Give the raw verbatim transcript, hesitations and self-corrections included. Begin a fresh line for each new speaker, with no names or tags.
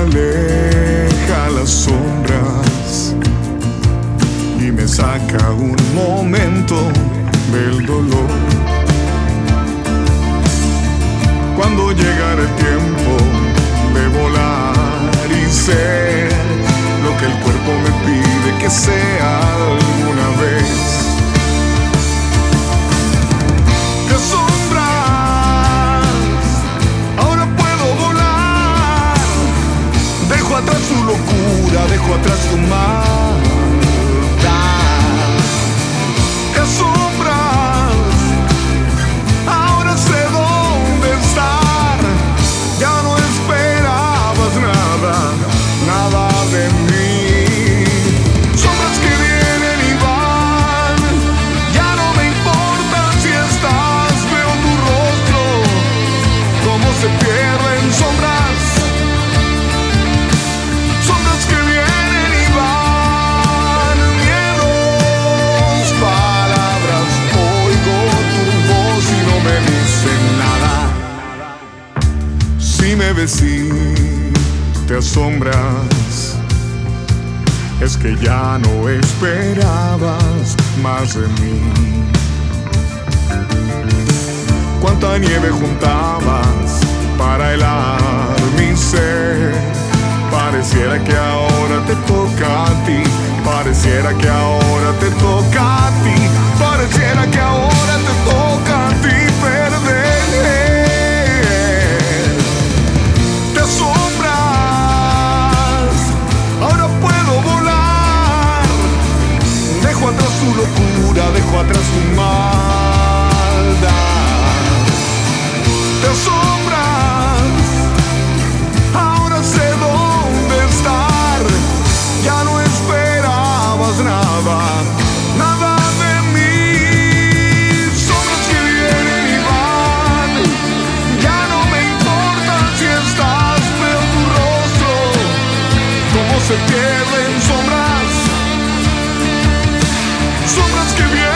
aleja las sombras y me saca un momento del dolor. Cuando llegará el tiempo de volar y ser lo que el cuerpo me pide que sea alguna vez. ¡Qué sombras! Ahora puedo volar. Dejo atrás su locura, dejo atrás su maldad. ¡Qué sombras! Ahora sé dónde estar. Ya no esperabas nada, nada de mí. Sombras que vienen y van, ya no me importa si estás. Veo tu rostro, cómo se pierden. Sombras, sombras que vienen y van. Miedos, palabras, oigo tu voz y no me dicen nada. Si me ves y te asombras, es que ya no esperabas más de mí. Cuánta nieve juntabas para helar mi ser. Pareciera que ahora te toca a ti. Pareciera que ahora te toca a ti. Pareciera que ahora te toca a ti perder. Te asombras, ahora puedo volar. Dejo atrás su locura, dejo atrás su maldad. Te asombras, ahora sé dónde estar. Ya no esperabas nada, nada de mí. Sombras que vienen y van, ya no me importa si estás. Veo tu rostro, cómo se pierden. Sombras, sombras que vienen